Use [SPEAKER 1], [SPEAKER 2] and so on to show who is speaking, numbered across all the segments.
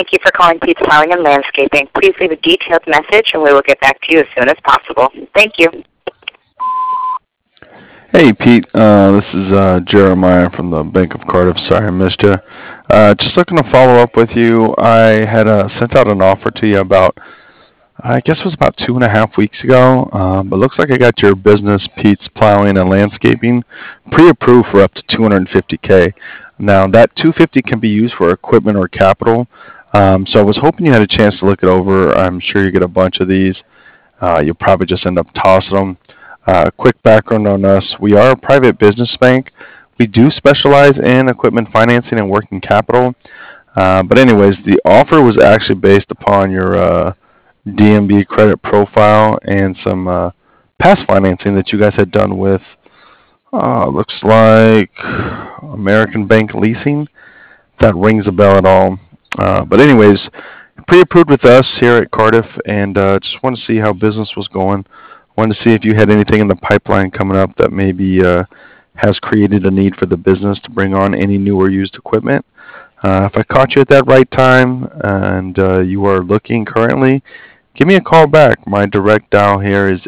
[SPEAKER 1] Thank you for calling Pete's Plowing and Landscaping. Please leave a detailed message and we will get back to you as soon as possible. Thank you.
[SPEAKER 2] Hey Pete, this is Jeremiah from the Bank of Cardiff. Sorry I missed you. Just looking to follow up with you. I had sent out an offer to you about, I guess it was about 2.5 weeks ago, but looks like I got your business, Pete's Plowing and Landscaping, pre-approved for up to 250K. Now that 250 can be used for equipment or capital. So I was hoping you had a chance to look it over. I'm sure you get a bunch of these. You'll probably just end up tossing them. Quick background on us. We are a private business bank. We do specialize in equipment financing and working capital. But anyways, the offer was actually based upon your DMB credit profile and some past financing that you guys had done with, looks like American Bank Leasing. If that rings a bell at all. But anyways, pre-approved with us here at Cardiff, and just want to see how business was going. Wanted to see if you had anything in the pipeline coming up that maybe has created a need for the business to bring on any new or used equipment. If I caught you at that right time and you are looking currently, give me a call back. My direct dial here is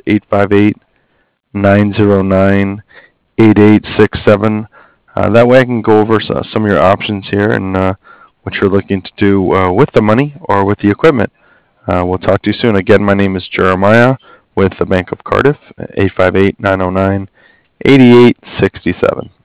[SPEAKER 2] 858-909-8867. That way I can go over some of your options here and what you're looking to do with the money or with the equipment. We'll talk to you soon. Again, my name is Jeremiah with the Bank of Cardiff, 858-909-8867.